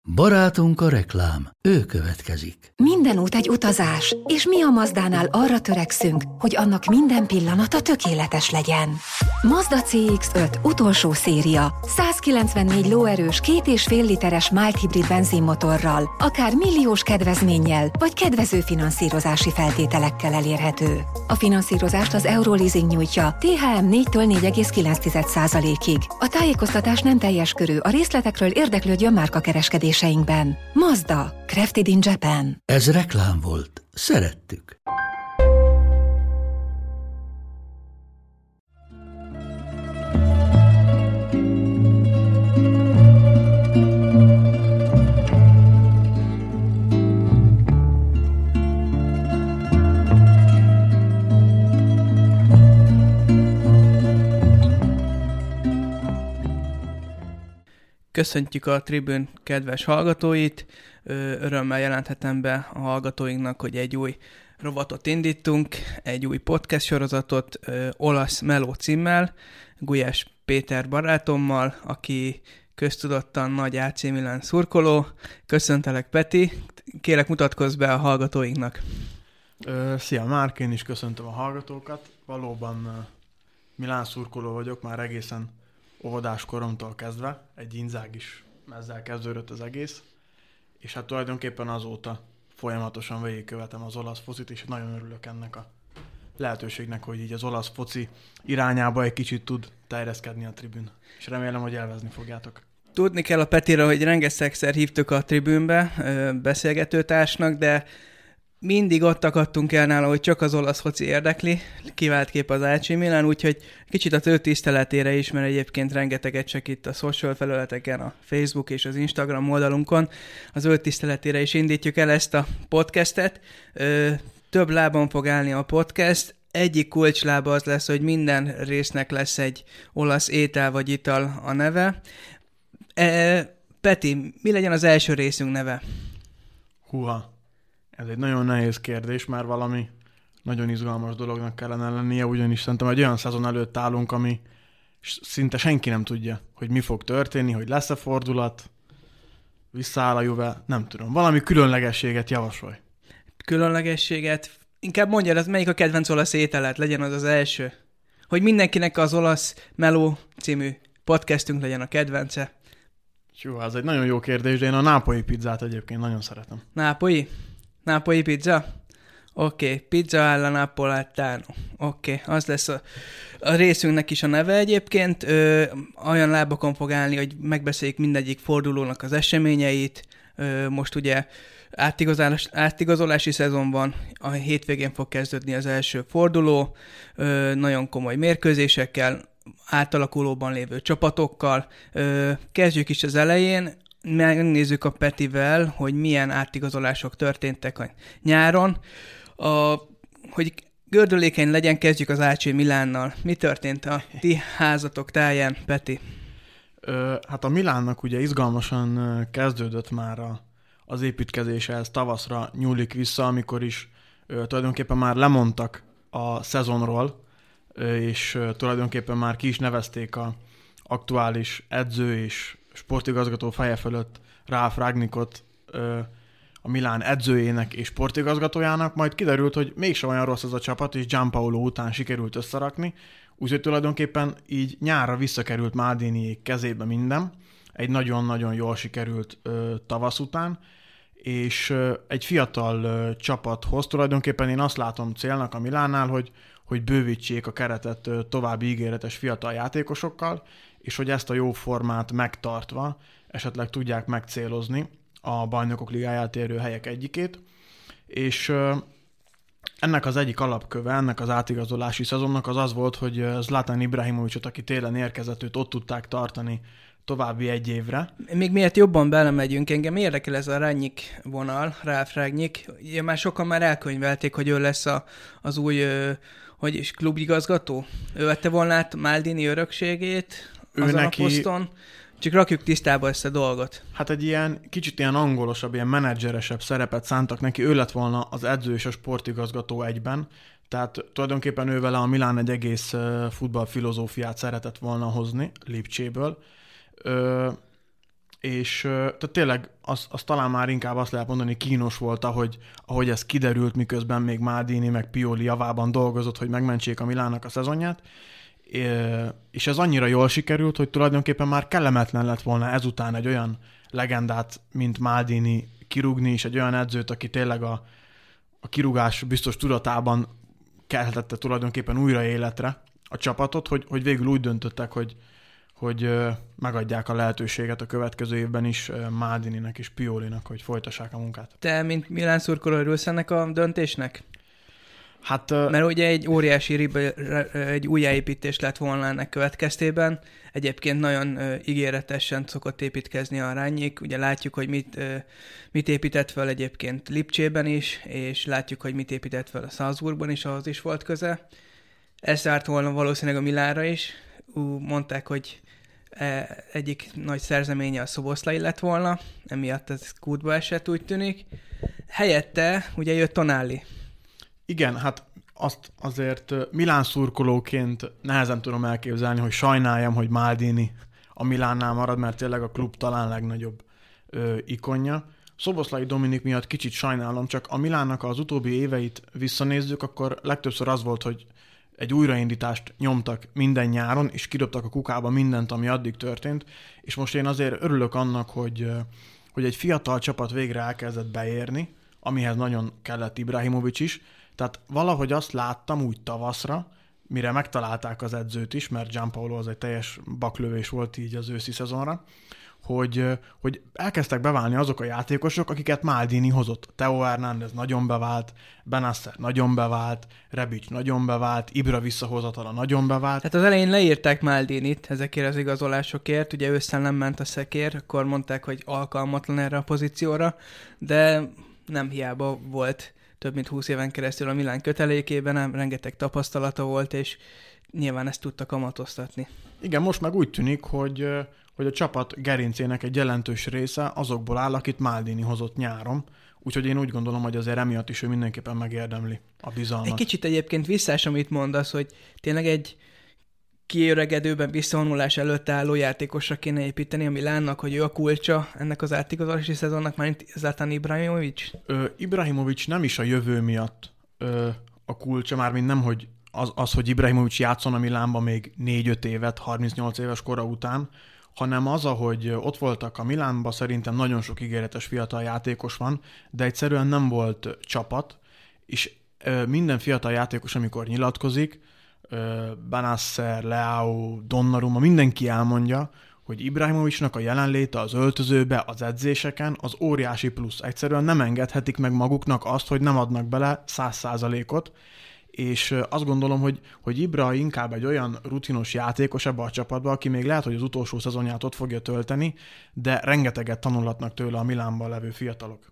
Barátunk a reklám, ő következik. Minden út egy utazás, és mi a Mazdánál arra törekszünk, hogy annak minden pillanata tökéletes legyen. Mazda CX-5 utolsó széria, 194 lóerős, 2,5 literes mild hibrid benzinmotorral, akár milliós kedvezménnyel, vagy kedvező finanszírozási feltételekkel elérhető. A finanszírozást az Euroleasing nyújtja, THM 4-től 4,9%-ig. A tájékoztatás nem teljes körű, a részletekről érdeklődjön márkakereskedéseinkben. Mazda, crafted in Japan. Ez reklám volt. Szerettük. Köszöntjük a Tribune kedves hallgatóit, örömmel jelenthetem be a hallgatóinknak, hogy egy új rovatot indítunk, egy új podcast sorozatot Olasz Meló címmel, Gulyás Péter barátommal, aki köztudottan nagy AC Milan szurkoló. Köszöntelek, Peti, kérlek mutatkozz be a hallgatóinknak. Szia Márk, én is köszöntöm a hallgatókat. Valóban Milán szurkoló vagyok már egészen óvodás koromtól kezdve, egy Inzaghi-s mezzel kezdődött az egész, és hát tulajdonképpen azóta folyamatosan végigkövetem az olasz focit, és nagyon örülök ennek a lehetőségnek, hogy így az olasz foci irányába egy kicsit tud terjeszkedni a Tribune, és remélem, hogy élvezni fogjátok. Tudni kell a Petire, hogy rengetegszer hívtuk a Tribune-be beszélgetőtársnak, de mindig ott akadtunk el nála, hogy csak az olasz foci érdekli, kivált kép az AC Milan, úgyhogy kicsit az ő tiszteletére is, mert egyébként rengeteget segít a social felületeken, a Facebook és az Instagram oldalunkon, az ő tiszteletére is indítjuk el ezt a podcastet. Több lábon fog állni a podcast. Egyik kulcslába az lesz, hogy minden résznek lesz egy olasz étel vagy ital a neve. Peti, mi legyen az első részünk neve? Húha! Ez egy nagyon nehéz kérdés, már valami nagyon izgalmas dolognak kellene lennie, ugyanis szerintem egy olyan szezon előtt állunk, ami szinte senki nem tudja, hogy mi fog történni, hogy lesz-e fordulat, visszaáll a Juve, nem tudom. Valami különlegességet javasolj. Különlegességet? Inkább mondjad, az melyik a kedvenc olasz ételet, legyen az az első. Hogy mindenkinek az Olasz Meló című podcastünk legyen a kedvence. Jó, ez egy nagyon jó kérdés, de én a nápolyi pizzát egyébként nagyon szeretem. Nápolyi pizza? Oké, pizza alla napoletano. Oké, az lesz a részünknek is a neve egyébként. Olyan lábakon fog állni, hogy megbeszéljük mindegyik fordulónak az eseményeit. Most ugye átigazolási szezon van, a hétvégén fog kezdődni az első forduló, nagyon komoly mérkőzésekkel, átalakulóban lévő csapatokkal. Kezdjük is az elején. Megnézzük a Petivel, hogy milyen átigazolások történtek a nyáron. Hogy gördülékeny legyen, kezdjük az AC Milánnal. Mi történt a ti házatok táján, Peti? Hát a Milánnak ugye izgalmasan kezdődött már az építkezése, ez tavaszra nyúlik vissza, amikor is tulajdonképpen már lemondtak a szezonról, és tulajdonképpen már ki is nevezték a aktuális edző és sportigazgató feje fölött Ralf Rangnickot a Milán edzőjének és sportigazgatójának, majd kiderült, hogy mégsem olyan rossz az a csapat, és Gianpaolo után sikerült összerakni, úgyhogy tulajdonképpen így nyárra visszakerült Maldiniék kezébe minden, egy nagyon-nagyon jól sikerült tavasz után, és egy fiatal csapathoz tulajdonképpen én azt látom célnak a Milánnál, hogy bővítsék a keretet további ígéretes fiatal játékosokkal, és hogy ezt a jó formát megtartva esetleg tudják megcélozni a Bajnokok Ligáját érő helyek egyikét, és ennek az egyik alapköve, ennek az átigazolási szezonnak az volt, hogy Zlatan Ibrahimovicot, aki télen érkezett, őt ott tudták tartani további egy évre. Még miért jobban belemegyünk, engem érdekel ez a Rangnick vonal, Ralf Rangnick. Ugye már sokan már elkönyvelték, hogy ő lesz az új klubigazgató. Ő vette volna át Maldini örökségét azon a poszton. Csak rakjuk tisztába ezt a dolgot. Hát egy kicsit ilyen angolosabb, ilyen menedzseresebb szerepet szántak neki. Ő lett volna az edző és a sportigazgató egyben. Tehát tulajdonképpen ő vele a Milán egy egész futballfilozófiát szeretett volna hozni Lipcséből. és tehát tényleg az talán már inkább azt lehet mondani, kínos volt, ahogy ez kiderült, miközben még Maldini meg Pioli javában dolgozott, hogy megmentsék a Milánnak a szezonját, és ez annyira jól sikerült, hogy tulajdonképpen már kellemetlen lett volna ezután egy olyan legendát, mint Maldini kirúgni, és egy olyan edzőt, aki tényleg a kirúgás biztos tudatában keltette tulajdonképpen újra életre a csapatot, hogy végül úgy döntöttek, hogy megadják a lehetőséget a következő évben is Maldininek és Piolinak, hogy folytassák a munkát. Te, mint Milán szurkoló, örülsz ennek a döntésnek? Hát, mert ugye egy óriási egy újjáépítés lett volna ennek következtében. Egyébként nagyon ígéretesen szokott építkezni a Rangnick. Ugye látjuk, hogy mit épített fel egyébként Lipcsében is, és látjuk, hogy mit épített fel a Salzburgban is, ahhoz is volt köze. Ez várt volna valószínűleg a Milánra is. Mondták, hogy egyik nagy szerzeménye a Szoboszlai lett volna, emiatt ez kútba esett, úgy tűnik. Helyette ugye jött Tonali. Igen, hát azt azért Milán szurkolóként nehezen tudom elképzelni, hogy sajnáljam, hogy Maldini a Milánnál marad, mert tényleg a klub talán legnagyobb ikonja. Szoboszlai Dominik miatt kicsit sajnálom, csak a Milánnak az utóbbi éveit visszanézzük, akkor legtöbbször az volt, hogy egy újraindítást nyomtak minden nyáron, és kidobtak a kukába mindent, ami addig történt, és most én azért örülök annak, hogy egy fiatal csapat végre elkezdett beérni, amihez nagyon kellett Ibrahimovic is. Tehát valahogy azt láttam úgy tavaszra, mire megtalálták az edzőt is, mert Gianpaolo az egy teljes baklövés volt így az őszi szezonra, hogy elkezdtek beválni azok a játékosok, akiket Maldini hozott. Theo Hernández nagyon bevált, Benasser nagyon bevált, Rebic nagyon bevált, Ibra visszahozatala nagyon bevált. Tehát az elején leírták Maldinit ezekért az igazolásokért, ugye ősszel nem ment a szekér, akkor mondták, hogy alkalmatlan erre a pozícióra, de nem hiába volt több mint 20 éven keresztül a Milán kötelékében, rengeteg tapasztalata volt, és nyilván ezt tudta kamatoztatni. Igen, most meg úgy tűnik, hogy a csapat gerincének egy jelentős része azokból áll, akit Maldini hozott nyáron, úgyhogy én úgy gondolom, hogy azért emiatt is ő mindenképpen megérdemli a bizalmat. Egy kicsit egyébként visszás, amit mondasz, hogy tényleg egy kiöregedőben visszavonulás előtt álló játékosra kéne építeni a Milánnak, hogy ő a kulcsa ennek az átigazolási szezonnak, már Zlatan Ibrahimovic? Ibrahimovic nem is a jövő miatt a kulcsa, mármint nem, hogy az, hogy Ibrahimovic játszon a Milánban még 4-5 évet, 38 éves kora után, hanem az, ahogy ott voltak a Milánban, szerintem nagyon sok ígéretes fiatal játékos van, de egyszerűen nem volt csapat, és minden fiatal játékos, amikor nyilatkozik, Benasser, Leao, Donnarumma, mindenki elmondja, hogy Ibrahimovicnak a jelenléte az öltözőbe, az edzéseken az óriási plusz. Egyszerűen nem engedhetik meg maguknak azt, hogy nem adnak bele 100%-ot, és azt gondolom, hogy Ibra inkább egy olyan rutinos játékos ebbe a csapatba, aki még lehet, hogy az utolsó szezonját ott fogja tölteni, de rengeteget tanulhatnak tőle a Milánban levő fiatalok.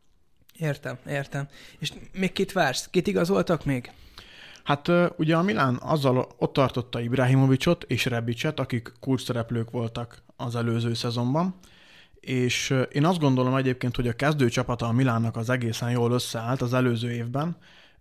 Értem. És még kit vársz? Kit igazoltak még? Hát ugye a Milán azzal ott tartotta Ibrahimovicot és Rebicet, akik kulcsszereplők voltak az előző szezonban, és én azt gondolom egyébként, hogy a kezdőcsapata a Milánnak az egészen jól összeállt az előző évben.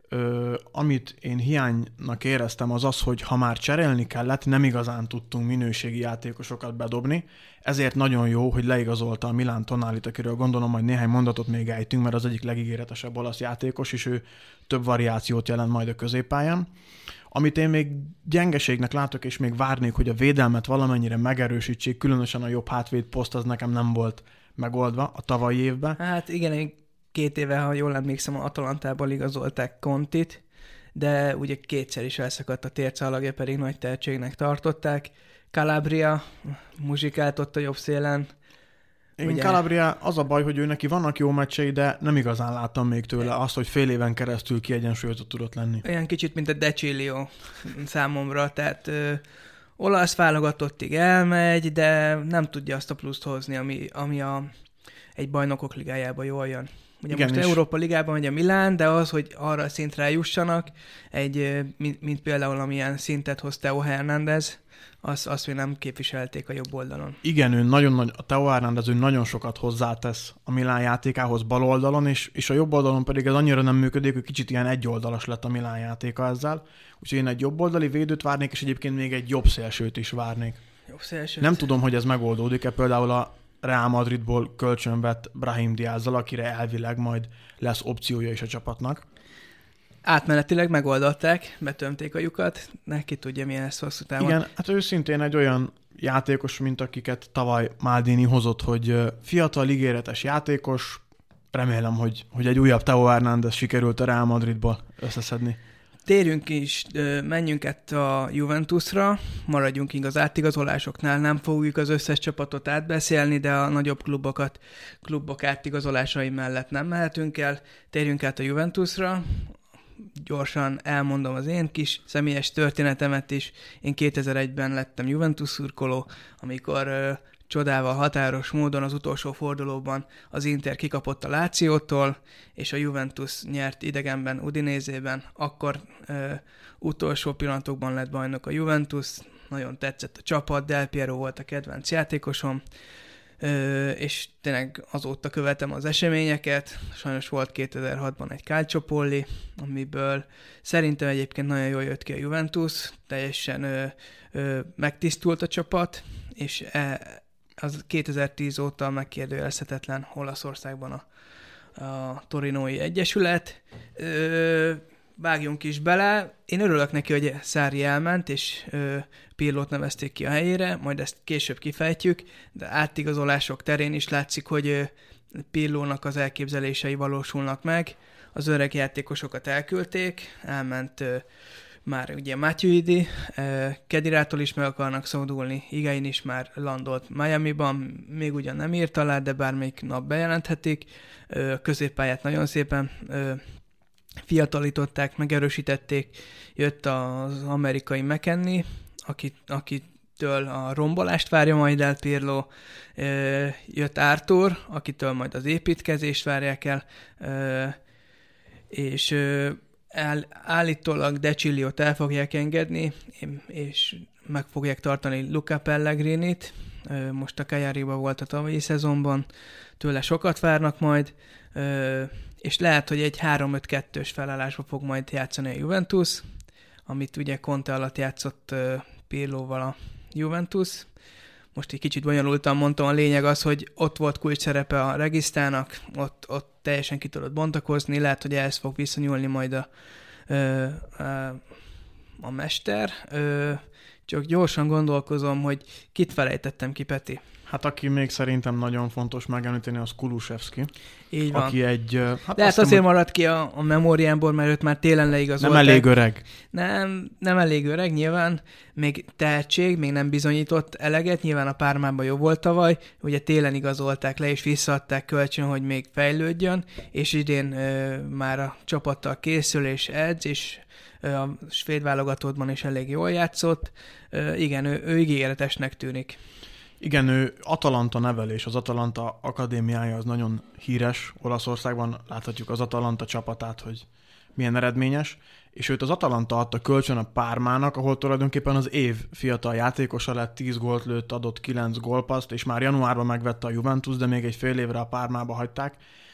Amit én hiánynak éreztem az, hogy ha már cserélni kellett, nem igazán tudtunk minőségi játékosokat bedobni, ezért nagyon jó, hogy leigazolta a Milán Tonalit, akiről gondolom, hogy néhány mondatot még ejtünk, mert az egyik legígéretesebb olasz játékos, és ő több variációt jelent majd a középpályán. Amit én még gyengeségnek látok, és még várnék, hogy a védelmet valamennyire megerősítsék, különösen a jobb hátvéd poszt, az nekem nem volt megoldva a tavalyi évben. Hát igen, 2 éve, ha jól emlékszem, a Atalantából igazolták Contit, de ugye 2-szer is elszakadt a tércalagja, pedig nagy tehetségnek tartották. Calabria muzsikált ott a jobb szélen. Igen, Calabria, az a baj, hogy ő neki vannak jó meccsei, de nem igazán láttam még tőle azt, hogy fél éven keresztül kiegyensúlyozott tudott lenni. Olyan kicsit, mint a De Cilio számomra, tehát olasz válogatottig elmegy, elmegy, de nem tudja azt a pluszt hozni, ami egy bajnokok ligájában jól jön. Ugye igen, most Európa Ligában megy a Milán, de az, hogy arra a szintre eljussanak, mint például amilyen szintet hoz Theo Hernández, azt még nem képviselték a jobb oldalon. Igen, ő nagyon nagy, a Theo Hernández nagyon sokat hozzátesz a Milán játékához bal oldalon, és a jobb oldalon pedig ez annyira nem működik, hogy kicsit ilyen egyoldalas lett a Milán játéka ezzel. Úgyhogy én egy jobb oldali védőt várnék, és egyébként még egy jobb szélsőt is várnék. Jobb szélsőt. Nem tudom, hogy ez megoldódik-e, például Real Madridból kölcsönvett Brahim Diazzal, akire elvileg majd lesz opciója is a csapatnak. Átmenetileg megoldották, betömték a lyukat, neki tudja, milyen lesz hosszú távon. Igen, hát ő szintén egy olyan játékos, mint akiket tavaly Maldini hozott, hogy fiatal, ígéretes játékos. Remélem, hogy egy újabb Theo Hernández sikerült a Real Madridból összeszedni. Térjünk is, menjünk a Juventusra, maradjunk az átigazolásoknál, nem fogjuk az összes csapatot átbeszélni, de a nagyobb klubok átigazolásai mellett nem mehetünk el. Térjünk át a Juventusra, gyorsan elmondom az én kis személyes történetemet is. Én 2001-ben lettem Juventus szurkoló, amikor csodával határos módon az utolsó fordulóban az Inter kikapott a Lációtól, és a Juventus nyert idegenben Udinézében. Akkor utolsó pillanatokban lett bajnok a Juventus, nagyon tetszett a csapat, Del Piero volt a kedvenc játékosom, és tényleg azóta követem az eseményeket. Sajnos volt 2006-ban egy Calciopoli, amiből szerintem egyébként nagyon jól jött ki a Juventus, teljesen megtisztult a csapat, és az 2010 óta megkérdőjelezhetetlen Olaszországban a Torinói Egyesület. Vágjunk is bele. Én örülök neki, hogy Sarri elment, és Pirlót nevezték ki a helyére, majd ezt később kifejtjük, de átigazolások terén is látszik, hogy Pirlónak az elképzelései valósulnak meg. Az öreg játékosokat elküldték, elment már ugye Matuidi, Kedirától is meg akarnak szabadulni, Higuain is már landolt Miamiban, még ugyan nem írt alá, de bármelyik nap bejelenthetik. Középpályát nagyon szépen fiatalították, megerősítették, jött az amerikai McKennie, akitől a rombolást várja majd el Pirlo, jött Arthur, akitől majd az építkezést várják el, és állítólag De Chiliót el fogják engedni, és meg fogják tartani Luca Pellegrinit, most a Cagliariban volt a tavalyi szezonban, tőle sokat várnak majd, és lehet, hogy egy 3-5-2-ös felállásba fog majd játszani a Juventus, amit ugye Conte alatt játszott Pirlóval a Juventus. Most egy kicsit bonyolultan mondtam, a lényeg az, hogy ott volt kulcs szerepe a Registának, ott teljesen ki tudott bontakozni, lehet, hogy ehhez fog visszanyúlni majd a mester. Csak gyorsan gondolkozom, hogy kit felejtettem ki, Peti. Hát aki még szerintem nagyon fontos megemlíteni, az Kulusevski. Így van. Aki egy... Hát lehet azért maradt ki a memóriámból, mert őt már télen leigazolták. Nem elég öreg. Nem elég öreg, nyilván. Még tehetség, még nem bizonyított eleget. Nyilván a Parmában jó volt tavaly. Ugye télen igazolták le, és visszaadták kölcsön, hogy még fejlődjön. És idén már a csapattal készül, és edz, és a svéd válogatottban is elég jól játszott. Igen, ő ígéretesnek tűnik. Igen, ő Atalanta nevelés, az Atalanta akadémiája az nagyon híres Olaszországban, láthatjuk az Atalanta csapatát, hogy milyen eredményes, és őt az Atalanta adta kölcsön a Parmának, ahol tulajdonképpen az év fiatal játékosa lett, 10 gólt lőtt, adott 9 gólpasszt, és már januárban megvette a Juventus, de még egy fél évre a Parmába hagyták.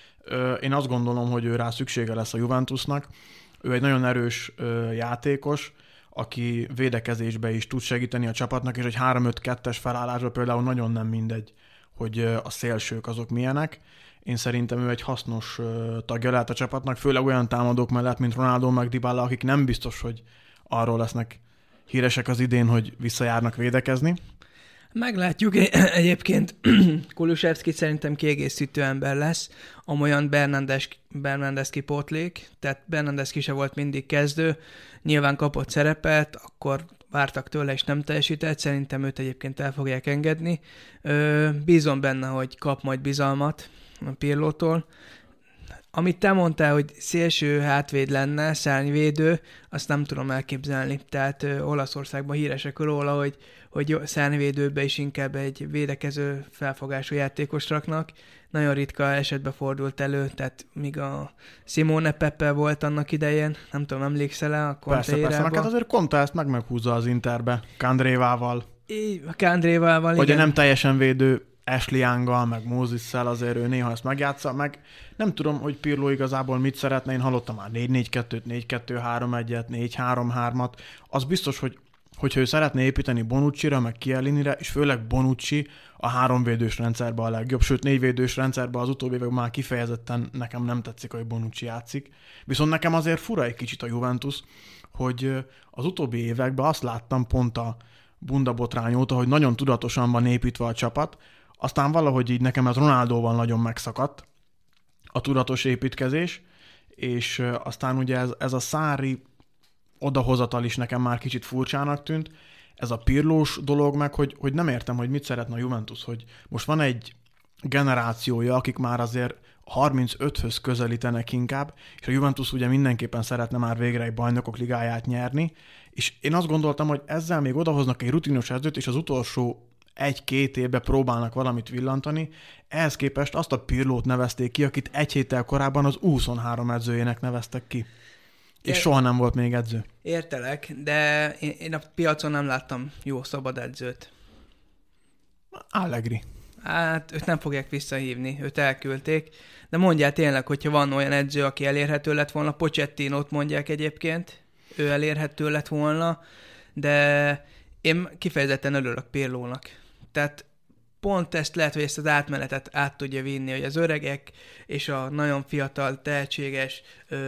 Én azt gondolom, hogy ő rá szüksége lesz a Juventusnak. Ő egy nagyon erős játékos, aki védekezésbe is tud segíteni a csapatnak, és egy 3-5-2-es felállásban például nagyon nem mindegy, hogy a szélsők azok milyenek. Én szerintem ő egy hasznos tagja lehet a csapatnak, főleg olyan támadók mellett, mint Ronaldo meg Dybala, akik nem biztos, hogy arról lesznek híresek az idén, hogy visszajárnak védekezni. Meglátjuk egyébként. Kulusevski szerintem kiegészítő ember lesz, amolyan Bernandes kipótlék, tehát Bernandes se volt mindig kezdő, nyilván kapott szerepet, akkor vártak tőle és nem teljesített, szerintem őt egyébként el fogják engedni. Bízom benne, hogy kap majd bizalmat a Pirlótól. Amit te mondtál, hogy szélső hátvéd lenne, szárnyvédő, azt nem tudom elképzelni. Tehát Olaszországban híresek róla, hogy szárnyvédőbe is inkább egy védekező felfogású játékos raknak. Nagyon ritka esetben fordult elő, tehát míg a Simone Pepe volt annak idején, nem tudom, emlékszel-e a Conte érába? Persze, hát azért Conte ezt meghúzza az Interbe, Kandrévával. A Kandrévával, igen. Hogy nem teljesen védő Ashley Younggal, meg Mosessel azért ő néha ezt megjátsza, meg nem tudom, hogy Pirlo igazából mit szeretne, én hallottam már 4-4-2-t, 4-2-3-1-et, 4-3-3-at, az biztos, hogyha ő szeretné építeni Bonucci-ra, meg Chiellini-re, és főleg Bonucci a 3 védős rendszerben a legjobb, sőt 4 védős rendszerben az utóbbi években már kifejezetten nekem nem tetszik, hogy Bonucci játszik. Viszont nekem azért fura egy kicsit a Juventus, hogy az utóbbi években azt láttam pont a Bunda botrány óta, hogy nagyon tudatosan van építve a csapat, aztán valahogy így nekem ez Ronaldóval nagyon megszakadt a tudatos építkezés, és aztán ugye ez a Sarri odahozatal is nekem már kicsit furcsának tűnt. Ez a Pirlós dolog meg, hogy nem értem, hogy mit szeretne a Juventus, hogy most van egy generációja, akik már azért 35-höz közelítenek inkább, és a Juventus ugye mindenképpen szeretne már végre egy bajnokok ligáját nyerni, és én azt gondoltam, hogy ezzel még odahoznak egy rutinos edzőt, és az utolsó 1-2 évben próbálnak valamit villantani. Ehhez képest azt a Pirlót nevezték ki, akit egy héttel korábban az U23 edzőjének neveztek ki. És soha nem volt még edző. Értelek, de én a piacon nem láttam jó szabad edzőt. Allegri. Hát őt nem fogják visszahívni, őt elküldték, de mondják tényleg, hogyha van olyan edző, aki elérhető lett volna, Pochettinót mondják egyébként, ő elérhető lett volna, de én kifejezetten örülök Pirlónak. Tehát pont ezt lehet, hogy ezt az átmenetet át tudja vinni, hogy az öregek és a nagyon fiatal, tehetséges,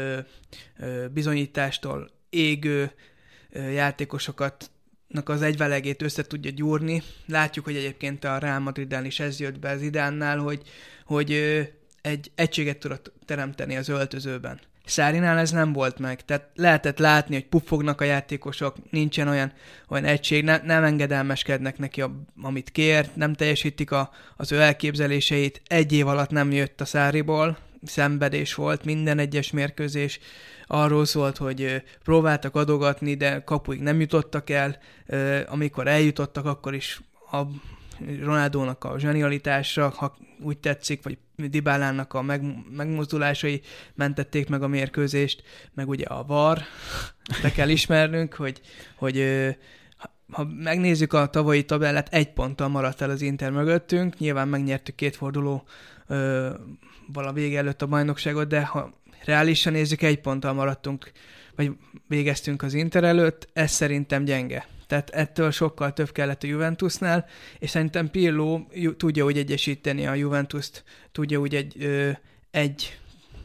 bizonyítástól égő játékosokat az egyvelegét össze tudja gyúrni. Látjuk, hogy egyébként a Real Madridán is ez jött be az Zidánnál, hogy egy egységet tudott teremteni az öltözőben. Sarrinál ez nem volt meg, tehát lehetett látni, hogy puffognak a játékosok, nincsen olyan egység, nem engedelmeskednek neki, amit kért, nem teljesítik az ő elképzeléseit. Egy év alatt nem jött a Sarriból, szenvedés volt, minden egyes mérkőzés arról szólt, hogy próbáltak adogatni, de kapuig nem jutottak el, amikor eljutottak, akkor is a Ronaldónak a zsenialitásra, ha úgy tetszik, vagy Dybalának a megmozdulásai mentették meg a mérkőzést, meg ugye a VAR, de kell ismernünk, hogy ha megnézzük a tavalyi tabellát, 1 ponttal maradt el az Inter mögöttünk, nyilván megnyertük 2 forduló vala vége előtt a bajnokságot, de ha reálisan nézzük, 1 ponttal maradtunk, vagy végeztünk az Inter előtt, ez szerintem gyenge. Tehát ettől sokkal több kellett a Juventusnál, és szerintem Pirlo tudja úgy egyesíteni a Juventust, tudja úgy egy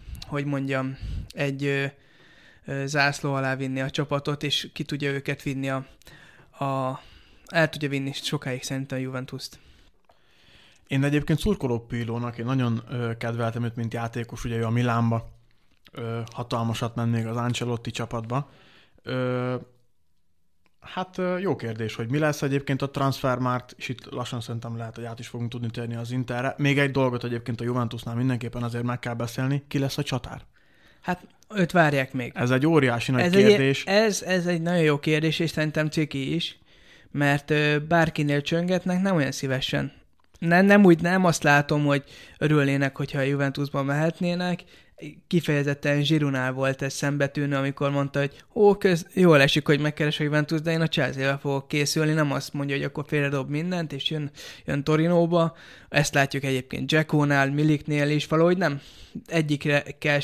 zászló alá vinni a csapatot, és ki tudja őket vinni el tudja vinni sokáig szerintem a Juventust. Én egyébként szurkoló Pirlónak, én nagyon kedveltem őt, mint játékos, ugye ő a Milánba hatalmasat ment még az Ancelotti csapatba. Hát jó kérdés, hogy mi lesz egyébként a transfermárt, és itt lassan szerintem lehet, hogy át is fogunk tudni térni az Interre. Még egy dolgot egyébként a Juventusnál mindenképpen azért meg kell beszélni, ki lesz a csatár? Hát őt várják még. Ez egy óriási nagy kérdés. Ez egy nagyon jó kérdés, és szerintem ciki is, mert bárkinél csöngetnek, nem olyan szívesen. Nem azt látom, hogy örülnének, hogyha a Juventusban mehetnének. Kifejezetten Giroudnál volt ez szembetűnő, amikor mondta, hogy jól esik, hogy megkeres a Juventus, de én a Chelsea-vel fogok készülni, nem azt mondja, hogy akkor félredob mindent, és jön Torinóba. Ezt látjuk egyébként Dzsekónál, Miliknél is, valahogy nem. Egyiket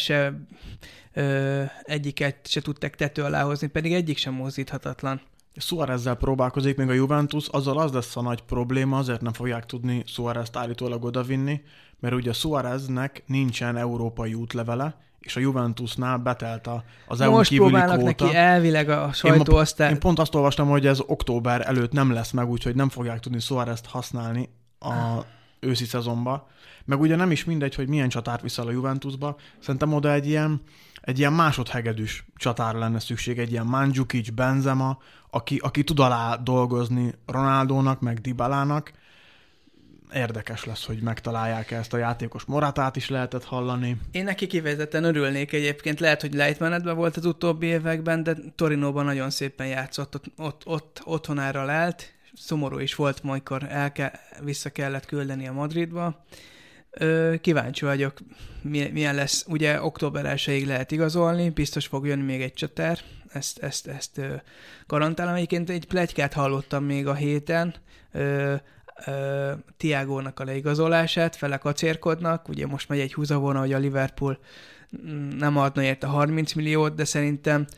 se tudták tető alá hozni, pedig egyik sem mozdíthatatlan. Suárezzel próbálkozik még a Juventus, azzal az lesz a nagy probléma, azért nem fogják tudni Suárezt állítólag odavinni, mert ugye Suáreznek nincsen európai útlevele, és a Juventusnál betelt az EU-n kívüli kvóta. Most próbálnak neki elvileg a sajtóosztály. Én pont azt olvastam, hogy ez október előtt nem lesz meg, úgyhogy nem fogják tudni Suárezt használni a őszi szezonba. Meg ugye nem is mindegy, hogy milyen csatárt viszel a Juventusba. Szerintem oda egy ilyen másodhegedűs csatára lenne szükség, egy ilyen Mandzukic, Benzema, aki tud alá dolgozni Ronaldónak, meg Dybalának. Érdekes lesz, hogy megtalálják ezt a játékos. Moratát is lehetett hallani. Én neki kifejezetten örülnék egyébként. Lehet, hogy lejtmenetben volt az utóbbi években, de Torinóban nagyon szépen játszott. Ott otthonára lelt. Szomorú is volt, amikor vissza kellett küldeni a Madridba. Kíváncsi vagyok, milyen lesz. Ugye október 1-ig lehet igazolni, biztos fog jönni még egy csatár. Ezt garantálom. Egyébként egy pletykát hallottam még a héten, Thiagónak a leigazolását, fele kacérkodnak, ugye most megy egy húzavona, hogy a Liverpool nem adna érte 30 milliót, de szerintem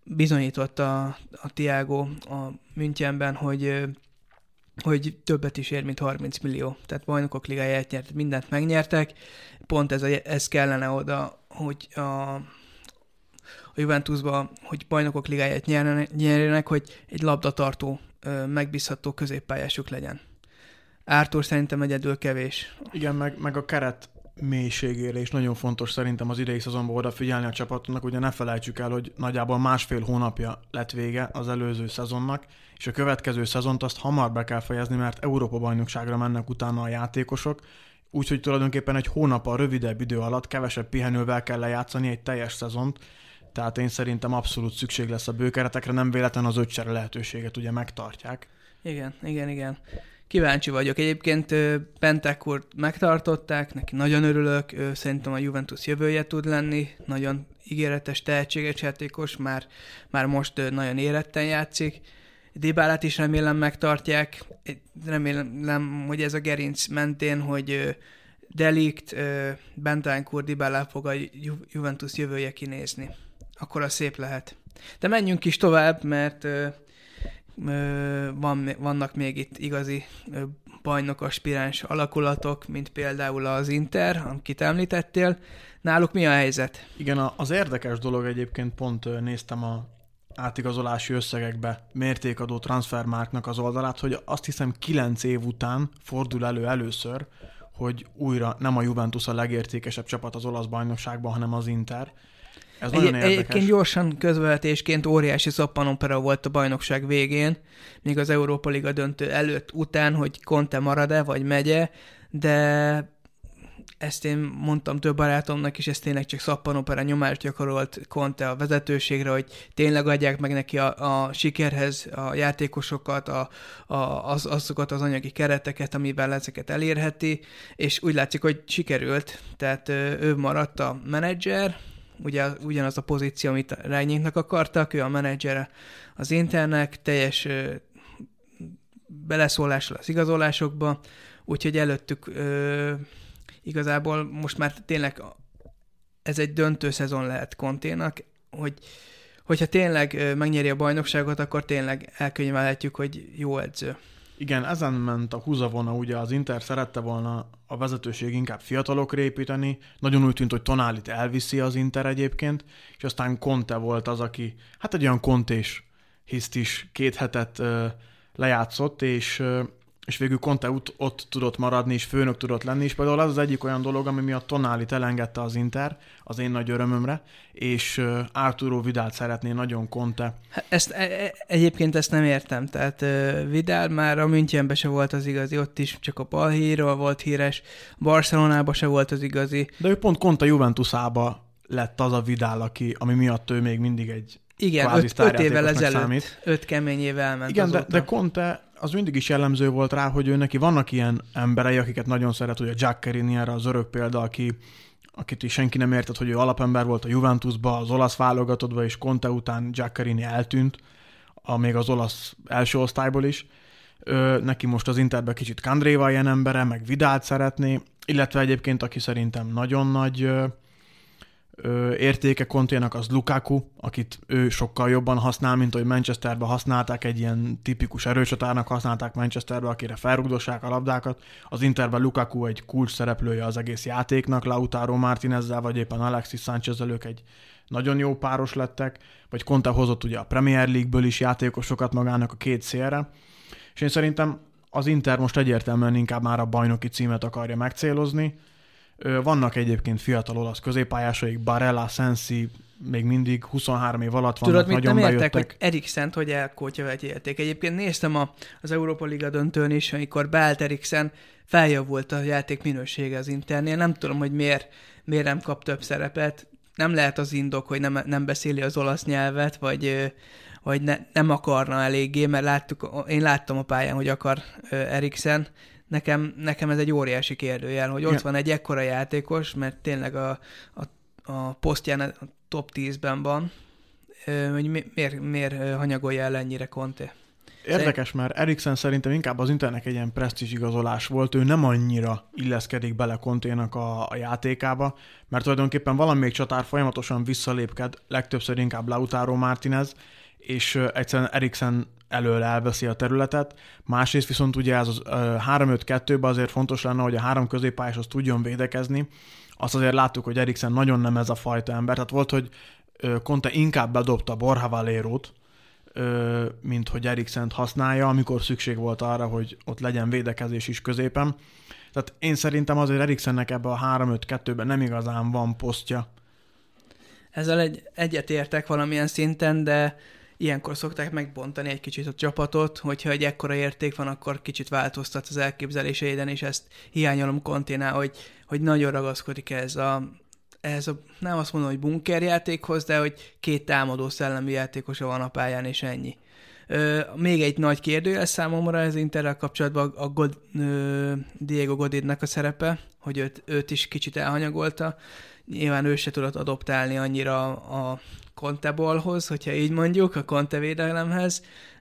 bizonyított a Thiago a Münchenben, hogy többet is ér, mint 30 millió. Tehát bajnokok ligáját nyert, mindent megnyertek. Pont ez kellene oda, hogy a Juventusba, hogy bajnokok ligáját nyerjenek, hogy egy labdatartó, megbízható középpályásuk legyen. Arthur szerintem egyedül kevés. Igen, meg a keret mélységére is nagyon fontos szerintem az idei szezonban odafigyelni a csapatnak. Ugye ne felejtsük el, hogy nagyjából 1,5 hónapja lett vége az előző szezonnak, és a következő szezont azt hamar be kell fejezni, mert Európa-bajnokságra mennek utána a játékosok, úgyhogy tulajdonképpen egy hónappal rövidebb idő alatt kevesebb pihenővel kell lejátszani egy teljes szezont, tehát én szerintem abszolút szükség lesz a bőkeretekre, nem véletlen az 5 csere lehetőséget ugye megtartják. Igen. Kíváncsi vagyok. Egyébként Bentancurt megtartották, neki nagyon örülök, szerintem a Juventus jövője tud lenni, nagyon ígéretes, tehetséges játékos, már most nagyon éretten játszik. Dybalát is remélem megtartják, remélem, hogy ez a gerinc mentén, hogy De Ligt, Bentancur, Dybala fog a Juventus jövője kinézni. Akkor az szép lehet. De menjünk is tovább, mert vannak még itt igazi bajnok aspiráns alakulatok, mint például az Inter, amit említettél. Náluk mi a helyzet? Igen, az érdekes dolog egyébként, pont néztem a átigazolási összegekbe mértékadó transfermárknak az oldalát, hogy azt hiszem 9 év után fordul elő először, hogy újra nem a Juventus a legértékesebb csapat az olasz bajnokságban, hanem az Inter. Ez nagyon érdekes. Egyébként gyorsan közvetésként óriási szappanopera volt a bajnokság végén, még az Európa Liga döntő előtt, után, hogy Conte marad-e, vagy megye, de ezt én mondtam több barátomnak is, ez tényleg csak szappanopera, nyomást gyakorolt Conte a vezetőségre, hogy tényleg adják meg neki a sikerhez a játékosokat, azokat az anyagi kereteket, amivel ezeket elérheti, és úgy látszik, hogy sikerült, tehát ő maradt a menedzser, ugye ugyanaz a pozíció, amit Rangnicknak akartak, ő a menedzser az Internek, teljes beleszólással az igazolásokba, úgyhogy előttük igazából most már tényleg ez egy döntő szezon lehet Conténak, hogyha tényleg megnyeri a bajnokságot, akkor tényleg elkönyvelhetjük, hogy jó edző. Igen, ezen ment a húzavona, ugye az Inter szerette volna a vezetőség inkább fiatalokra építeni, nagyon úgy tűnt, hogy Tonalit elviszi az Inter egyébként, és aztán Conte volt az, aki hát egy olyan kontés hiszt is 2 hetet lejátszott, és végül Conte ott tudott maradni, és főnök tudott lenni, és például ez az egyik olyan dolog, ami miatt Tonalit elengedte az Inter, az én nagy örömömre, és Arturo Vidalt szeretné nagyon Conte. Egyébként ezt nem értem, tehát Vidal már a Münchenben se volt az igazi, ott is csak a Balhíról volt híres, Barcelonában se volt az igazi. De ő pont Conte Juventusába lett az a Vidal, ami miatt ő még mindig egy igen, 5 évvel ezelőtt, 5 kemény év elment. Igen, de Conte az mindig is jellemző volt rá, hogy ő neki vannak ilyen emberei, akiket nagyon szeret, ugye Giaccherini erre az örök példa, akit is senki nem értett, hogy ő alapember volt a Juventusba, az olasz válogatottba, és Conte után Giaccherini eltűnt, még az olasz első osztályból is. Neki most az Interben kicsit Candreva ilyen embere, meg Vidalt szeretné, illetve egyébként, aki szerintem nagyon nagy értéke Conténak, az Lukaku, akit ő sokkal jobban használ, mint hogy Manchesterben használták, egy ilyen tipikus erőcsatárnak használták Manchesterben, akire felrugdossák a labdákat. Az Interben Lukaku egy kulcs szereplője az egész játéknak, Lautaro Martinezzel, vagy éppen Alexis Sánchez-zel ők egy nagyon jó páros lettek, vagy Conte hozott ugye a Premier League-ből is játékosokat magának a 2 szélre, és én szerintem az Inter most egyértelműen inkább már a bajnoki címet akarja megcélozni. Vannak egyébként fiatal olasz középpályásaik, Barella, Sensi, még mindig 23 év alatt vannak, tudod, nagyon bejöttek. Tudod, mit nem értek, hogy Eriksent hogy elkótyolták. Egyébként néztem az Európa Liga döntőn is, amikor beállt Eriksen, feljavult a játék minősége az Internél. Nem tudom, hogy miért nem kap több szerepet. Nem lehet az indok, hogy nem beszéli az olasz nyelvet, vagy nem akarna eléggé, mert én láttam a pályán, hogy akar Eriksen. Nekem ez egy óriási kérdőjel, hogy ott van egy ekkora játékos, mert tényleg a posztján a top 10-ben van, hogy miért hanyagolja el ennyire Conte. Érdekes, mert Eriksen szerintem inkább az Internek egy ilyen presztízs igazolás volt, ő nem annyira illeszkedik bele Conténak a játékába, mert tulajdonképpen valamelyik csatár folyamatosan visszalépked, legtöbbször inkább Lautaro Martinez, és egyszerűen Eriksen elől elveszi a területet. Másrészt viszont ugye ez az 3-5-2-ben azért fontos lenne, hogy a három középpályás az tudjon védekezni. Azt azért láttuk, hogy Eriksen nagyon nem ez a fajta ember. Tehát volt, hogy Conte inkább bedobta Borja Valérót, mint hogy Eriksent használja, amikor szükség volt arra, hogy ott legyen védekezés is középen. Tehát én szerintem azért Eriksennek ebbe a 3-5-2-ben nem igazán van posztja. Ezzel egyetértek valamilyen szinten, de ilyenkor szokták megbontani egy kicsit a csapatot, hogyha egy ekkora érték van, akkor kicsit változtat az elképzeléseiden, és ezt hiányolom Conténál, hogy nagyon ragaszkodik ez a nem azt mondom, hogy bunkerjátékhoz, de hogy két támadó szellemi játékosa van a pályán, és ennyi. Még egy nagy kérdőjel számomra ez Interrel kapcsolatban Diego Godinnak a szerepe, hogy őt is kicsit elhanyagolta. Nyilván ő se tudott adoptálni annyira a Conte-ballhoz, hogyha így mondjuk, a Conte védelemhez.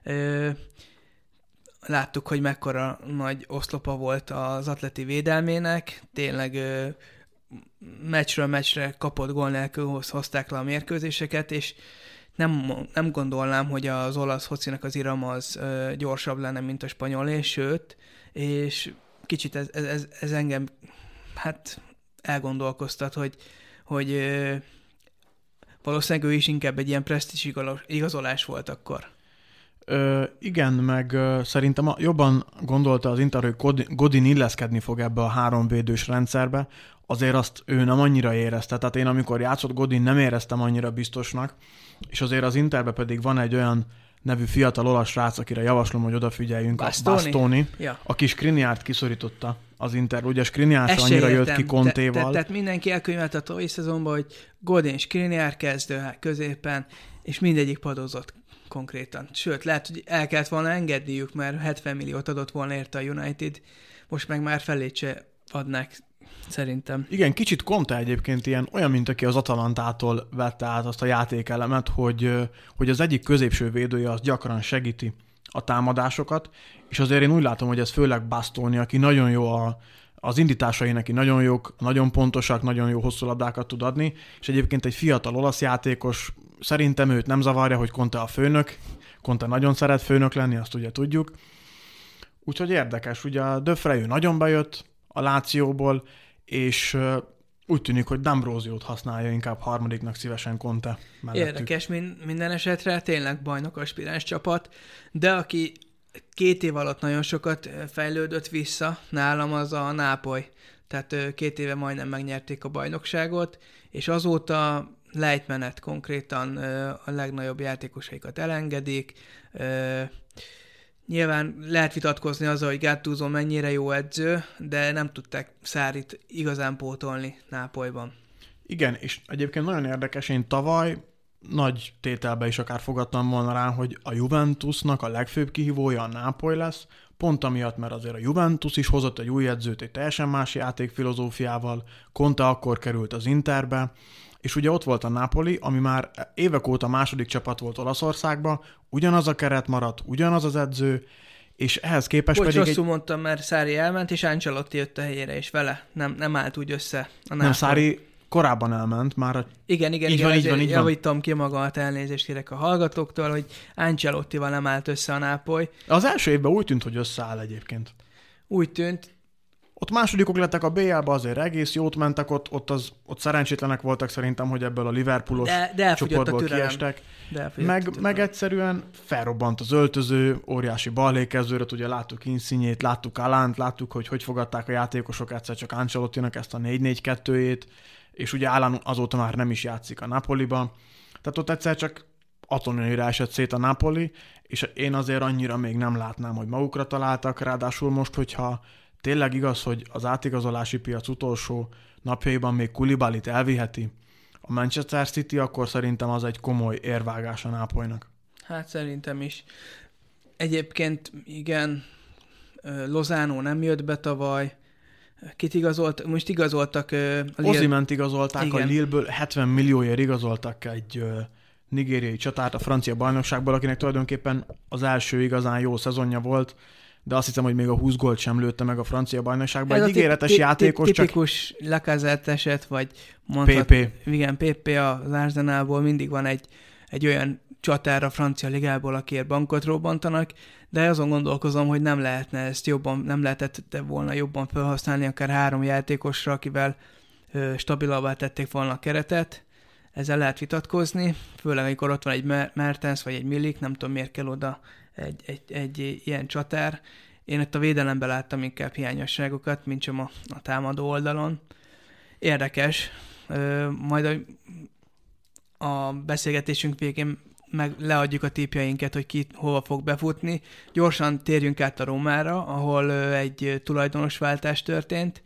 Láttuk, hogy mekkora nagy oszlopa volt az atleti védelmének, tényleg meccsről meccsre kapott gól nélkül hozták le a mérkőzéseket, és nem gondolnám, hogy az olasz focinak az irama az gyorsabb lenne, mint a spanyolé, sőt, és kicsit ez engem hát elgondolkoztat, hogy valószínűleg ő is inkább egy ilyen presztízs igazolás volt akkor. Igen, meg szerintem jobban gondolta az Inter, hogy Godin illeszkedni fog ebbe a háromvédős rendszerbe, azért azt ő nem annyira érezte. Tehát én amikor játszott Godin nem éreztem annyira biztosnak, és azért az Interbe pedig van egy olyan nevű fiatal olasz srác, akire javaslom, hogy odafigyeljünk, Bastoni, ja. Aki Skriniart kiszorította az Inter. Ugye Skriniar annyira jött ki Contéval. Tehát mindenki elkönyvelt a tavalyi szezonban, hogy Godin, Skriniar kezdő középen, és mindegyik padozott konkrétan. Sőt, lehet, hogy el kellett volna engedniük, mert 70 milliót adott volna érte a United, most meg már felét se adnák, szerintem. Igen, kicsit Conte egyébként olyan, mint aki az Atalantától vette át azt a játékelemet, hogy az egyik középső védője az gyakran segíti a támadásokat, és azért én úgy látom, hogy ez főleg Bastoni, aki nagyon jó az indításai neki nagyon jók, nagyon pontosak, nagyon jó hosszú labdákat tud adni, és egyébként egy fiatal olasz játékos, szerintem őt nem zavarja, hogy Conte a főnök, Conte nagyon szeret főnök lenni, azt ugye tudjuk. Úgyhogy érdekes, ugye a De Frey nagyon bejött a Lációból, és úgy tűnik, hogy D'Ambrósiót használja inkább harmadiknak szívesen Conte mellettük. Érdekes minden esetre, tényleg bajnok aspiráns csapat, de aki 2 év alatt nagyon sokat fejlődött vissza, nálam az a Nápoly. Tehát 2 éve majdnem megnyerték a bajnokságot, és azóta lejtmenet konkrétan a legnagyobb játékosaikat elengedik. Nyilván lehet vitatkozni azzal, hogy Gattuso mennyire jó edző, de nem tudták Sarrit igazán pótolni Nápolyban. Igen, és egyébként nagyon érdekes, én tavaly nagy tételbe is akár fogadtam volna rá, hogy a Juventusnak a legfőbb kihívója a Nápoly lesz, pont amiatt, mert azért a Juventus is hozott egy új edzőt egy teljesen más játékfilozófiával, Conte akkor került az Interbe, és ugye ott volt a Napoli, ami már évek óta második csapat volt Olaszországban, ugyanaz a keret maradt, ugyanaz az edző, és ehhez képest pedig... rosszul mondtam, mert Sarri elment, és Ancelotti jött a helyére, és vele nem állt úgy össze a Napoli. Nem, Sarri korábban elment már. Igen, így van. Javítom ki magamat, elnézést kérek a hallgatóktól, hogy Ancelottival nem állt össze a Nápoly. Az első évben úgy tűnt, hogy összeáll egyébként. Úgy tűnt. Ott másodikok lettek a BL-ba, azért egész jót mentek, ott szerencsétlenek voltak szerintem, hogy ebből a Liverpoolos csoportból kiestek. Meg egyszerűen felrobbant az öltöző, óriási balhékezőröt, ugye láttuk Insignét, láttuk Alánt, láttuk, hogy fogadták a játékosok egyszer csak Ancelottinak ezt a 4-4-2-jét, és ugye Alán azóta már nem is játszik a Napoliban. Tehát ott egyszer csak atomjaira esett szét a Napoli, és én azért annyira még nem látnám, hogy magukra találtak, ráadásul most, hogyha tényleg igaz, hogy az átigazolási piac utolsó napjaiban még Koulibalyt elviheti a Manchester City, akkor szerintem az egy komoly érvágás a Nápolynak. Hát szerintem is. Egyébként igen, Lozano nem jött be tavaly, most igazoltak... Osimhent igazolták, igen. A Lille-ből 70 millióért igazoltak egy nigériai csatát a francia bajnokságból, akinek tulajdonképpen az első igazán jó szezonja volt, de azt hiszem, hogy még a 20 gólt sem lőtte meg a francia bajnokságban. Egy ígéretes játékos, tipikus Lacazette eset, vagy mondhat, PP. Igen, PP az Arsenalból, mindig van egy olyan csatár a francia ligából, akiért bankot robbantanak, de azon gondolkozom, hogy nem lehetett volna jobban felhasználni akár 3 játékosra, akivel stabilabbá tették volna a keretet. Ezzel lehet vitatkozni, főleg amikor ott van egy Mertens vagy egy Milik, nem tudom miért kell oda egy ilyen csatár. Én itt a védelemben láttam inkább hiányosságokat, mint sem a támadó oldalon. Érdekes. Majd a beszélgetésünk végén meg leadjuk a tippjeinket, hogy ki hova fog befutni. Gyorsan térjünk át a Rómára, ahol egy tulajdonosváltás történt.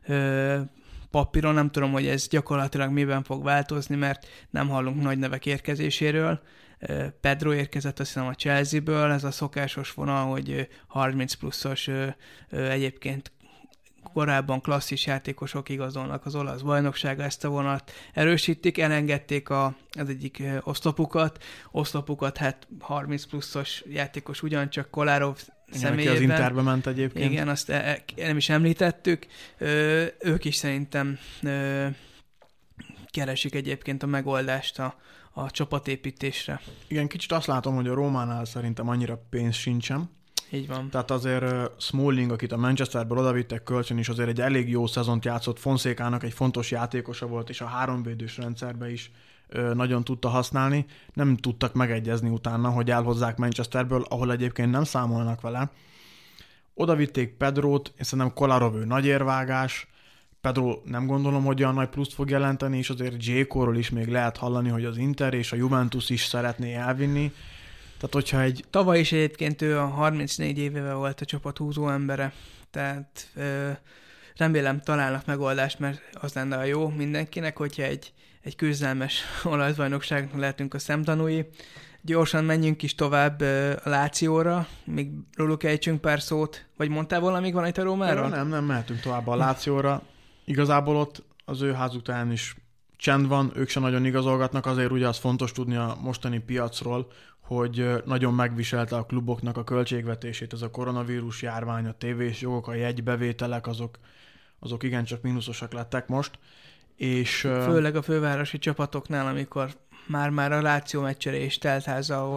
Papíron nem tudom, hogy ez gyakorlatilag miben fog változni, mert nem hallunk nagy nevek érkezéséről. Pedro érkezett azt hiszem a Chelsea-ből, ez a szokásos vonal, hogy 30 pluszos egyébként korábban klasszis játékosok igazolnak az olasz bajnoksága, ezt a vonalat erősítik, elengedték az egyik oszlopukat, hát 30 pluszos játékos ugyancsak Kolarov személyében. Aki az Interbe ment egyébként. Igen, azt nem is említettük. Ők is szerintem keresik egyébként a megoldást a csapatépítésre. Igen, kicsit azt látom, hogy a Rómánál szerintem annyira pénz sincsen. Így van. Tehát azért Smalling, akit a Manchesterből odavittek kölcsön is, azért egy elég jó szezont játszott, Fonszékának egy fontos játékosa volt, és a 3 védős rendszerbe is nagyon tudta használni. Nem tudtak megegyezni utána, hogy elhozzák Manchesterből, ahol egyébként nem számolnak vele. Odavitték Pedrót, és szerintem Kolarov nagy érvágás. Pedro nem gondolom, hogy olyan nagy pluszt fog jelenteni, és azért Dzsékóról is még lehet hallani, hogy az Inter és a Juventus is szeretné elvinni. Tehát, hogyha Tavaly is egyébként ő a 34 éve volt a csapat húzó embere, tehát remélem találnak megoldást, mert az lenne a jó mindenkinek, hogyha egy küzdelmes olasz bajnokságnak lehetünk a szemtanúi. Gyorsan menjünk is tovább a Lációra, még róluk ejtsünk pár szót, vagy mondtál valamíg van itt a Rómáról? Nem, mehetünk tovább a Lációra. Igazából ott az ő házután is csend van, ők sem nagyon igazolgatnak, azért ugye az fontos tudni a mostani piacról, hogy nagyon megviselte a kluboknak a költségvetését, ez a koronavírus járvány, a tévés jogok, a jegybevételek, azok igencsak mínuszosak lettek most. És főleg a fővárosi csapatoknál, amikor már a Láció meccsere és teltházzal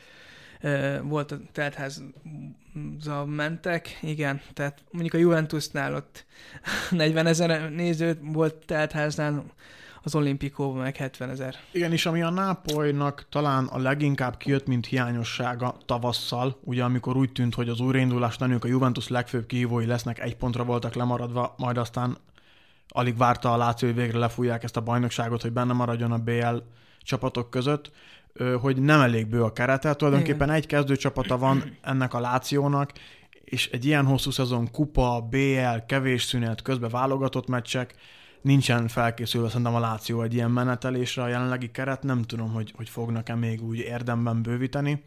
volt a teltházzal mentek, igen, tehát mondjuk a Juventusnál ott 40 000 néző volt teltháznál, az Olimpikóban meg 70 000. Igen, és ami a Nápolynak talán a leginkább kijött, mint hiányossága tavasszal, ugye amikor úgy tűnt, hogy az újraindulásnál ők a Juventus legfőbb kihívói lesznek, 1 pontra voltak lemaradva, majd aztán alig várta a Láció, hogy végre lefújják ezt a bajnokságot, hogy benne maradjon a BL csapatok között, hogy nem elég bő a kerete. Tulajdonképpen igen. Egy kezdőcsapata van ennek a Lációnak, és egy ilyen hosszú szezon, kupa, BL, kevés szünet, közben válogatott meccsek, nincsen felkészülve szerintem a Láció egy ilyen menetelésre, a jelenlegi keret, nem tudom, hogy fognak-e még úgy érdemben bővíteni.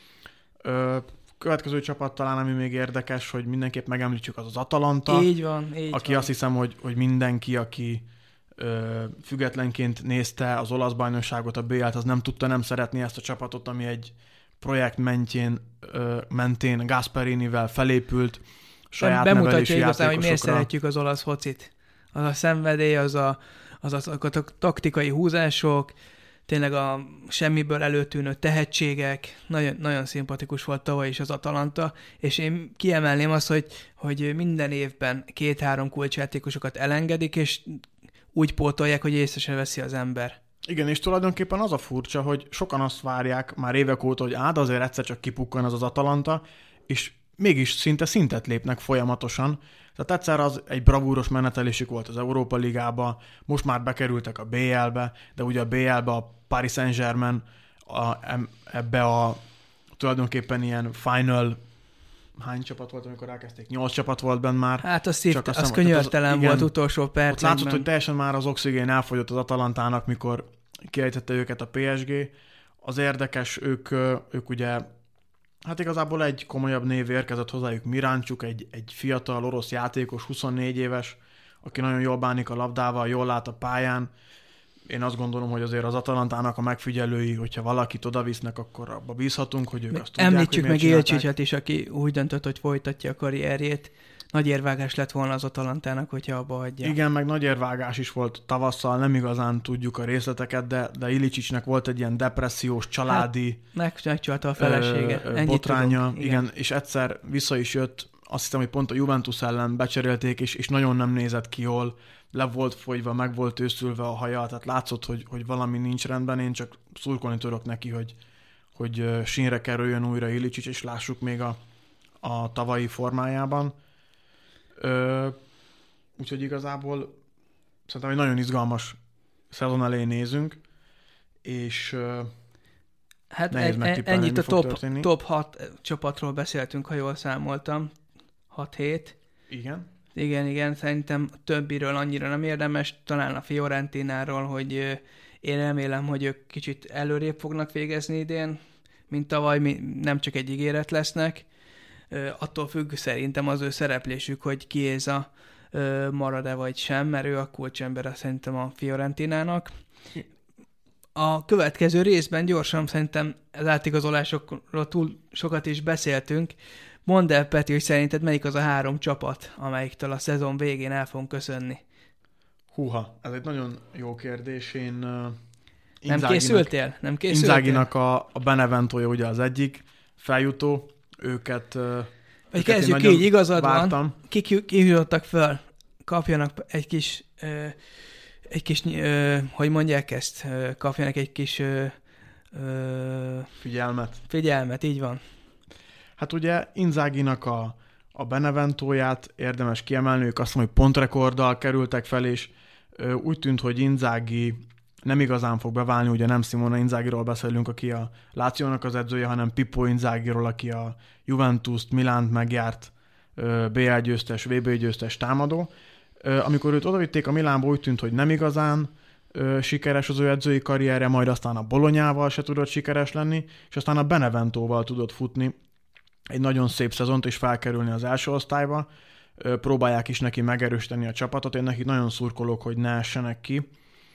Következő csapat talán, ami még érdekes, hogy mindenképp megemlítsük, az Atalanta. Így van. Aki azt hiszem, hogy mindenki, aki függetlenként nézte az olasz bajnokságot, a BL-t, az nem tudta nem szeretni ezt a csapatot, ami egy projekt mentén Gasperinivel felépült saját nevelésű játékosokra. Hogy miért szeretjük az olasz focit. Az a szenvedély, az a taktikai húzások, tényleg a semmiből előtűnő tehetségek, nagyon, nagyon szimpatikus volt tavaly is az Atalanta, és én kiemelném azt, hogy minden évben 2-3 kulcsjátékosokat elengedik, és úgy pótolják, hogy észre se veszi az ember. Igen, és tulajdonképpen az a furcsa, hogy sokan azt várják már évek óta, hogy azért egyszer csak kipukkan az Atalanta, és mégis szinte szintet lépnek folyamatosan. Tehát egyszer az egy bravúros menetelésük volt az Európa Ligába, most már bekerültek a BL-be, de ugye a BL-be a Paris Saint-Germain ebbe a tulajdonképpen ilyen final, hány csapat volt, amikor elkezdték? 8 csapat volt benne már. Hát az könyörtelen volt utolsó percekben. Látszott, hogy teljesen már az oxigén elfogyott az Atalantának, mikor kiejtette őket a PSG. Az érdekes, ők ugye, hát igazából egy komolyabb név érkezett hozzájuk, Miranchuk, egy fiatal orosz játékos, 24 éves, aki nagyon jól bánik a labdával, jól lát a pályán. én azt gondolom, hogy azért az Atalantának a megfigyelői, hogyha valakit odavisznek, akkor abba bízhatunk, hogy ők azt tudják, említsük meg Ilcsicset is, aki úgy döntött, hogy folytatja a karrierjét. Nagy érvágás lett volna az Atalantának, hogyha abba hagyja. Igen, meg nagy érvágás is volt tavasszal, nem igazán tudjuk a részleteket, de Ilicicsnek volt egy ilyen depressziós, családi megcsalta a felesége. Botránya, igen, és egyszer vissza is jött, azt hiszem, hogy pont a Juventus ellen becserélték, és nagyon nem nézett ki jól, le volt fogyva, meg volt őszülve a haja, tehát látszott, hogy valami nincs rendben, én csak szurkolni tudok neki, hogy sínre kerüljön újra Ilicic, és lássuk még a tavalyi formájában. Úgyhogy igazából szerintem egy nagyon izgalmas szezon elé nézünk, és hát nehéz megtippelni, ennyit mi a fog történni. top 6 csapatról beszéltünk, ha jól számoltam. 6-7. Igen. Igen, szerintem többiről annyira nem érdemes, talán a Fiorentináról, hogy én remélem, hogy ők kicsit előrébb fognak végezni idén, mint tavaly, nem csak egy ígéret lesznek. Attól függ szerintem az ő szereplésük, hogy Chiesa marad-e vagy sem, mert ő a kulcsember szerintem a Fiorentinának. A következő részben gyorsan szerintem az átigazolásokról túl sokat is beszéltünk. Mondd el, Peti, hogy szerinted melyik az a 3 csapat, amelyiktől a szezon végén el fogunk köszönni? Húha, ez egy nagyon jó kérdés. Én Nem készültél? Inzaghinak a Beneventója ugye az egyik feljutó, őket kezdjük így, igazad van. Kik jutottak föl? Kapjanak egy kis, hogy mondják ezt? Kapjanak egy kis figyelmet, így van. Hát ugye Inzaghinak a Beneventóját érdemes kiemelni, ők azt mondom, hogy pontrekorddal kerültek fel, és úgy tűnt, hogy Inzaghi nem igazán fog beválni, ugye nem Simone Inzaghiról beszélünk, aki a Lációnak az edzője, hanem Pippo Inzaghiról, aki a Juventust, Milánt megjárt BL győztes, VB győztes támadó. Amikor őt odavitték a Milánba, úgy tűnt, hogy nem igazán sikeres az ő edzői karrierje, majd aztán a Bolonyával se tudott sikeres lenni, és aztán a Beneventóval tudott futni egy nagyon szép szezont és felkerülni az első osztályba. Próbálják is neki megerősíteni a csapatot, én neki nagyon szurkolok, hogy ne essenek ki.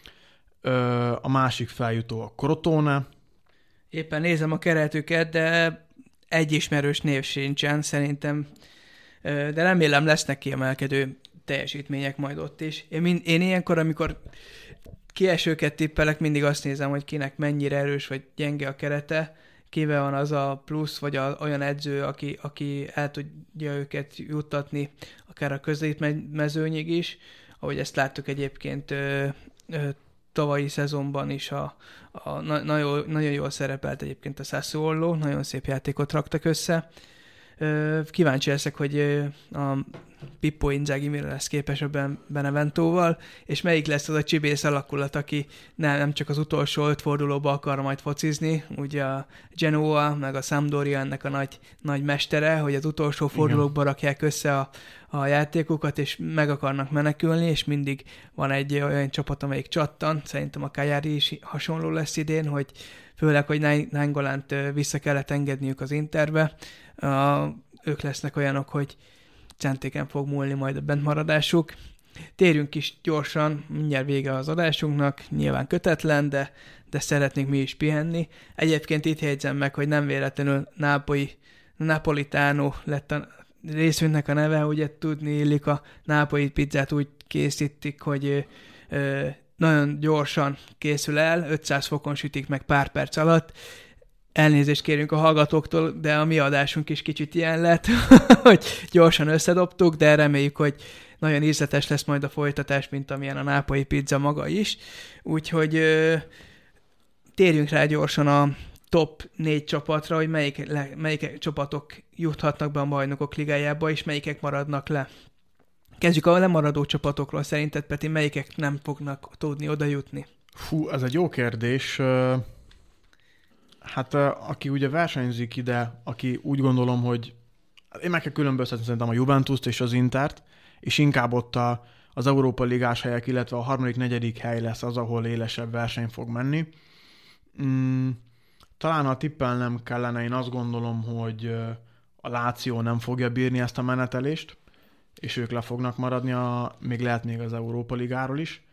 A másik feljutó a Crotone. Éppen nézem a keretüket, de egy ismerős név sincsen szerintem, de remélem lesznek kiemelkedő teljesítmények majd ott is. Én ilyenkor, amikor kiesőket tippelek, mindig azt nézem, hogy kinek mennyire erős vagy gyenge a kerete, kivel van az a plusz, vagy olyan edző, aki el tudja őket juttatni, akár a középmezőnyig is, ahogy ezt láttuk egyébként tavalyi szezonban is nagyon jól szerepelt egyébként a Sassuolo, nagyon szép játékot raktak össze. Kíváncsi leszek, hogy a Pippo Inzaghi mire lesz képes a Beneventóval, és melyik lesz az a csibész alakulat, aki nem csak az utolsó 5 fordulóba akar majd focizni, ugye a Genoa, meg a Sampdoria ennek a nagy mestere, hogy az utolsó fordulókba rakják össze a játékokat, és meg akarnak menekülni, és mindig van egy olyan csapat, amelyik csattan, szerintem a Cagliari is hasonló lesz idén, hogy főleg, hogy Nainggolant vissza kellett engedniük az Interbe, ők lesznek olyanok, hogy centéken fog múlni majd a bentmaradásuk. Térjünk is gyorsan, mindjárt vége az adásunknak, nyilván kötetlen, de szeretnénk mi is pihenni. Egyébként itt jegyzem meg, hogy nem véletlenül Napolitano lett a részünknek a neve, ugye tudni illik, a nápolyi pizzát úgy készítik, hogy nagyon gyorsan készül el, 500 fokon sütik meg pár perc alatt. Elnézést kérünk a hallgatóktól, de a mi adásunk is kicsit ilyen lett, hogy gyorsan összedobtuk, de reméljük, hogy nagyon ízletes lesz majd a folytatás, mint amilyen a nápolyi pizza maga is. Úgyhogy térjünk rá gyorsan a top 4 csapatra, hogy melyik csapatok juthatnak be a Bajnokok Ligájába, és melyikek maradnak le. Kezdjük a lemaradó csapatokról. Szerinted, Peti, melyikek nem fognak tudni oda jutni? Fú, ez egy jó kérdés. Hát aki ugye versenyzik ide, aki úgy gondolom, hogy én meg kell különböztetni szerintem a Juventust és az Intert, és inkább ott az Európa Ligás helyek, illetve a 3.-4. hely lesz az, ahol élesebb verseny fog menni. Talán ha tippelnem kellene, én azt gondolom, hogy a Lazio nem fogja bírni ezt a menetelést, és ők le fognak maradni, még lehet még az Európa Ligáról is.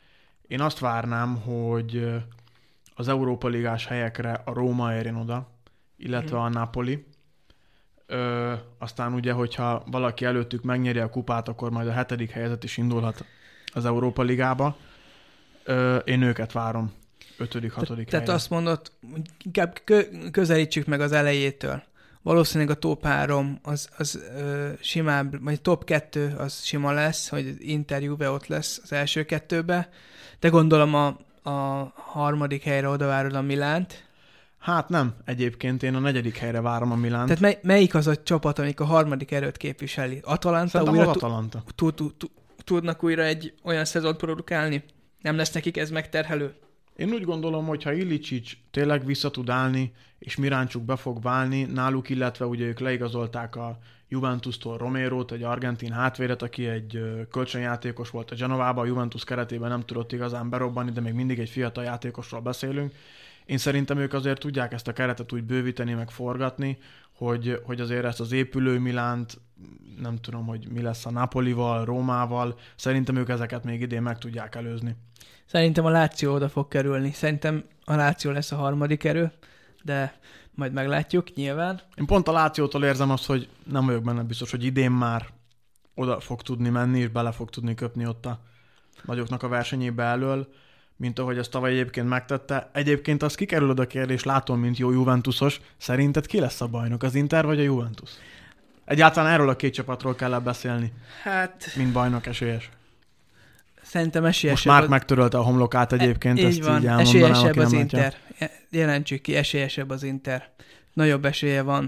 Én azt várnám, hogy az Európa Ligás helyekre a Róma érjen oda, illetve a Napoli. Aztán ugye, hogyha valaki előttük megnyeri a kupát, akkor majd a 7. helyezett is indulhat az Európa Ligába. Én őket várom 5., 6. helyen. Tehát azt mondod, inkább közelítsük meg az elejétől. Valószínűleg a top 3 az simább, vagy top 2 az sima lesz, hogy Inter, Juve ott lesz az első 2-be, de gondolom a 3. helyre oda várod a Milánt. Hát nem, egyébként én a 4. helyre várom a Milánt. Tehát melyik az a csapat, amik a 3. erőt képviseli? Atalanta? Szerintem az Atalanta. Tudnak újra egy olyan szezont produkálni? Nem lesz nekik ez megterhelő? Én úgy gondolom, hogy ha Ilicic tényleg vissza tud állni, és Miráncsuk be fog válni, náluk, illetve ugye ők leigazolták a Juventustól Romérót, egy argentin hátvédet, aki egy kölcsönjátékos volt a Genovában, a Juventus keretében nem tudott igazán berobbanni, de még mindig egy fiatal játékosról beszélünk. Én szerintem ők azért tudják ezt a keretet úgy bővíteni, meg forgatni, hogy azért ezt az épülő Milánt, nem tudom, hogy mi lesz a Napolival, Rómával, szerintem ők ezeket még idén meg tudják előzni. Szerintem a Lazio oda fog kerülni. Szerintem a Lazio lesz a 3. erő, de majd meglátjuk, nyilván. Én pont a Lációtól érzem azt, hogy nem vagyok benne biztos, hogy idén már oda fog tudni menni, és bele fog tudni köpni ott a nagyoknak a versenyébe elől, mint ahogy ezt tavaly egyébként megtette. Egyébként az kikerülöd a kérdés, látom, mint jó Juventusos, szerinted ki lesz a bajnok, az Inter vagy a Juventus? Egyáltalán erről a két csapatról kell beszélni, mint bajnok esélyes. Szerintem esélyesebb. Most már megtörölte a homlokát egyébként, így ezt van, így elmondanám, esélyesebb aki az nem Inter. Jelentsük ki, esélyesebb az Inter. Nagyobb esélye van.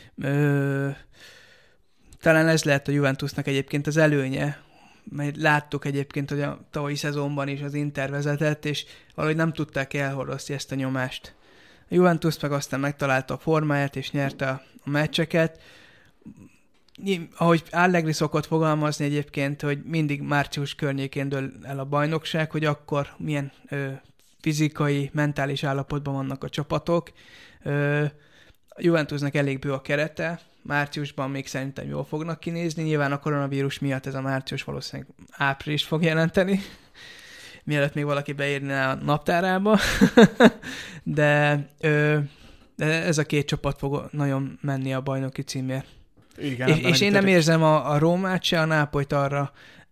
Talán ez lehet a Juventusnak egyébként az előnye, mert láttuk egyébként, hogy a tavalyi szezonban is az Inter vezetett, és valahogy nem tudták elhordozni ezt a nyomást. A Juventus meg aztán megtalálta a formáját, és nyerte a meccseket. Ahogy Allegri szokott fogalmazni egyébként, hogy mindig március környékén dől el a bajnokság, hogy akkor milyen fizikai, mentális állapotban vannak a csapatok. A Juventusnak elég bő a kerete, márciusban még szerintem jól fognak kinézni, nyilván a koronavírus miatt ez a március valószínűleg április fog jelenteni, mielőtt még valaki beírná a naptárába, de ez a két csapat fog nagyon menni a bajnoki címért. Igen, és én nem érzem a Rómát se, a Nápolyt arra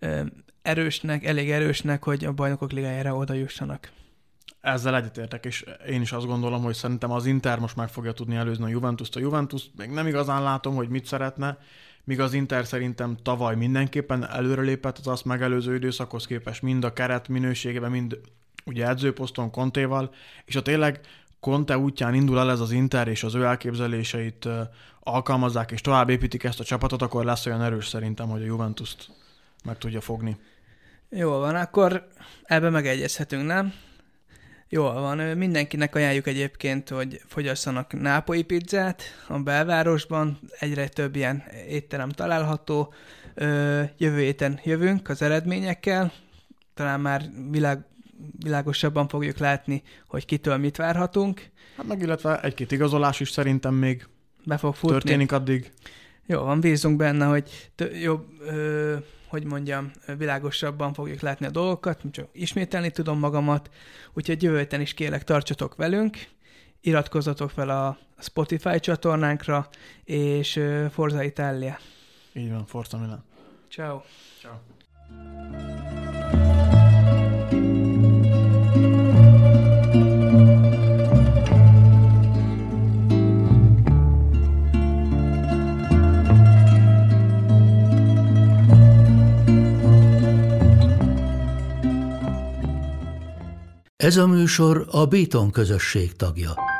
elég erősnek, hogy a bajnokok ligájára oda jussanak. Ezzel egyetértek, és én is azt gondolom, hogy szerintem az Inter most meg fogja tudni előzni a Juventus-t. A Juventus még nem igazán látom, hogy mit szeretne, míg az Inter szerintem tavaly mindenképpen előrelépett az azt megelőző időszakhoz képest, mind a keret minőségében, mind ugye edzőposzton Contéval, és ha tényleg Conte útján indul el ez az Inter, és az ő elképzeléseit alkalmazzák, és tovább építik ezt a csapatot, akkor lesz olyan erős szerintem, hogy a Juventust meg tudja fogni. Jól van, akkor ebbe megegyezhetünk, nem? Jól van, mindenkinek ajánljuk egyébként, hogy fogyasszanak nápolyi pizzát a belvárosban, egyre több ilyen étterem található. Jövő héten jövünk az eredményekkel, talán már világosabban fogjuk látni, hogy kitől mit várhatunk. Hát meg illetve egy-két igazolás is szerintem még be fog futni. Történik addig. Jó van, bízunk benne, hogy jobb, világosabban fogjuk látni a dolgokat, csak ismételni tudom magamat, úgyhogy jövő héten is kérlek, tartsatok velünk, iratkozzatok fel a Spotify csatornánkra, és Forza Italia. Így van, Forza Milan. Ciao. Ciao. Ez a műsor a Béton közösség tagja.